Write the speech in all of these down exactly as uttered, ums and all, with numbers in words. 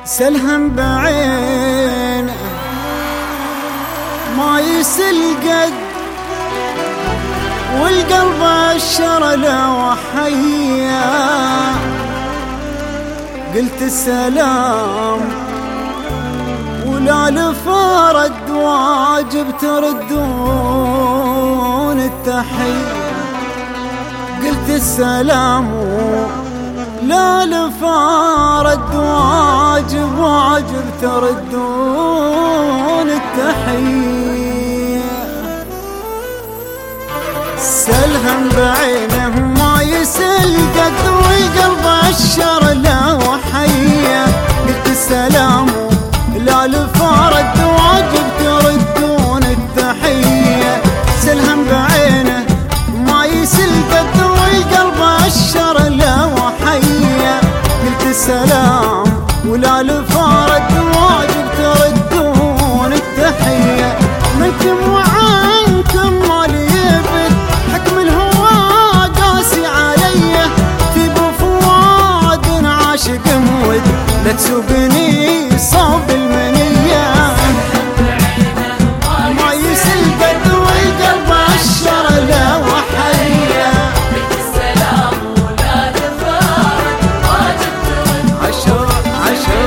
سلهم بعينه ما يسل قد، والقلب عشر له وحيا. قلت السلام ولا لفرد واجب تردون التحية. قلت السلام لا لفرد واجب واجب تردون التحية. سلهم بعينه ما يسل قد، والقلب عشر له وحيا. قلت السلام لا لفرد واجب تردون التحية. سلهم بعينه ما يسل قد، والقلب عشر له وحيا. قلت السلام ولا لفرد واجب تردون التحية. منكم وعنكم ما لي يبد، حكم الهوى قاسي علي. في بفواد عاشق مود، لا تسوقني صوب المنية. ما يسل قد، والقلب عشر له وحيا. السلام ولا لفرد واجب ترد عشر عشر.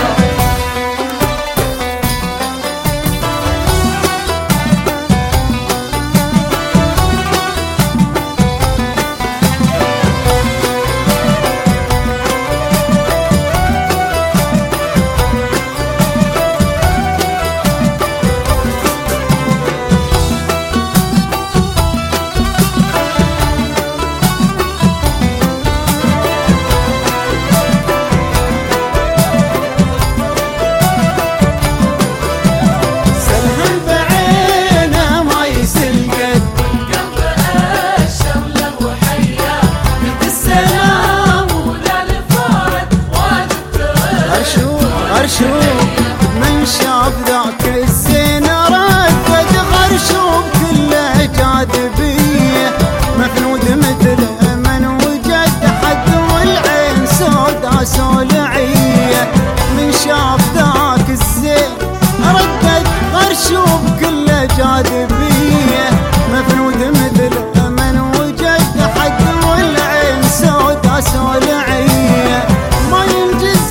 غرشوب من شاف ذاك الزين ردد، غرشوب كله جاذبية. مفنود مثل من وجد حد، والعين سودا سولعية. من شاف ذاك الزين ردد، غرشوب كله جاذبية. مفنود مثل من وجد حد، والعين سودا سولعية. ما ينجز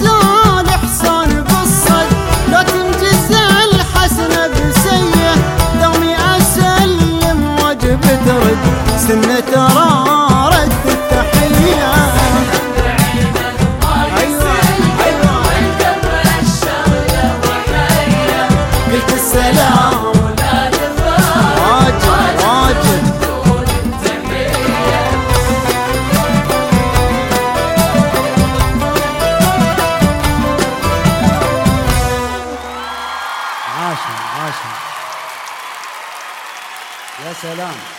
ترد سنة ترى رد التحية. أيوة أيوة والقلب عشر له وحيا. قلت السلام ولا لفرد واجب واجب ترد التحية. عاشر عاشر. يا سلام.